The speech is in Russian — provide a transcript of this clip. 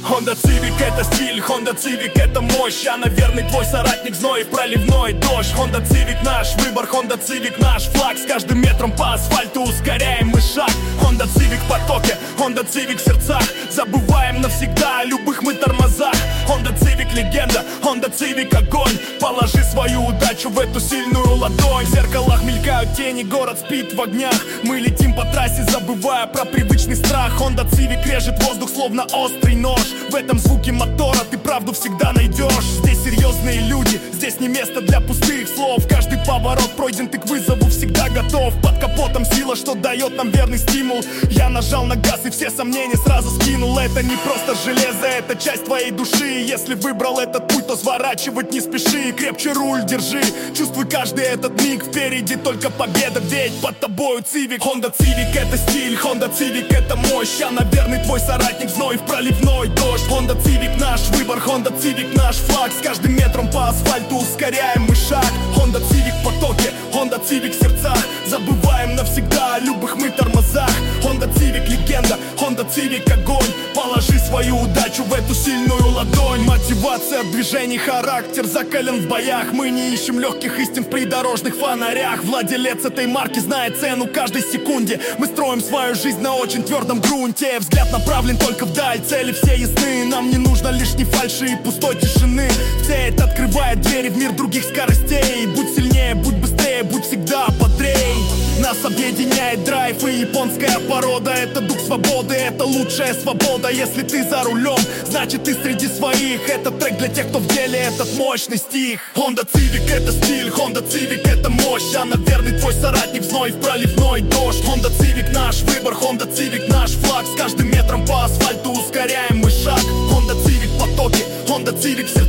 Honda Civic — это стиль, Honda Civic — это мощь. Я, наверное, твой соратник, зной, проливной дождь. Honda Civic — наш выбор, Honda Civic — наш флаг. С каждым метром по асфальту ускоряем мы шаг. Honda Civic в потоке, Honda Civic в сердцах. Забываем навсегда о любых мы тормозах. Honda Civic — легенда, Honda Civic — огонь. Положи свою удачу в эту сильную ладонь. В зеркалах мелькают тени, город спит в огнях. Мы летим по трассе, забывая про привычный страх. Honda Civic режет воздух, словно острый нож. В этом звуке мотора ты правду всегда найдешь. Здесь серьезные люди, здесь не место для пустых слов. Каждый поворот пройден, ты к вызову всегда готов. Под капотом сила, что дает нам верный стимул. Я нажал на газ и все сомнения сразу скинул. Это не просто железо, это часть твоей души. Если выбрал этот путь, то сворачивать не спеши. Крепче руль держи, чувствуй каждый этот миг. Впереди только победа, ведь под тобою Civic. Honda Civic — это стиль, Honda Civic — это мощь. Я, наверное, твой соратник, зной в проливной дождь. Honda Civic — наш выбор, Honda Civic — наш флаг. С каждым метром по асфальту ускоряем мы шаг. Honda Civic в потоке, Honda Civic в сердцах. Забываем навсегда о любых мы тормозах. Honda Civic — легенда, Honda Civic — огонь. Положи свою удачу в эту сильную ладонь. Мотивация, движений, характер закален в боях. Мы не ищем легких истин в придорожных фонарях. Владелец этой марки знает цену каждой секунде. Мы строим свою жизнь на очень твердом грунте. Взгляд направлен только вдаль, цели все ясны. Нам не нужно лишней фальши и пустой тишины. Цель открывает двери в мир других скоростей. Будь сильнее, будь быстрее, будь всегда бодрей. Нас объединяет драйв и японская порода. Это дух свободы, это лучшая свобода. Если ты за рулем, значит ты среди своих. Этот трек для тех, кто в деле, этот мощный стих. Honda Civic — это стиль, Honda Civic — это мощь. Я, наверное, твой соратник, зной в проливной дождь. Honda Civic — наш выбор, Honda Civic — наш флаг. С каждым метром по асфальту ускоряем мы шаг. Honda Civic в потоке, Honda Civic в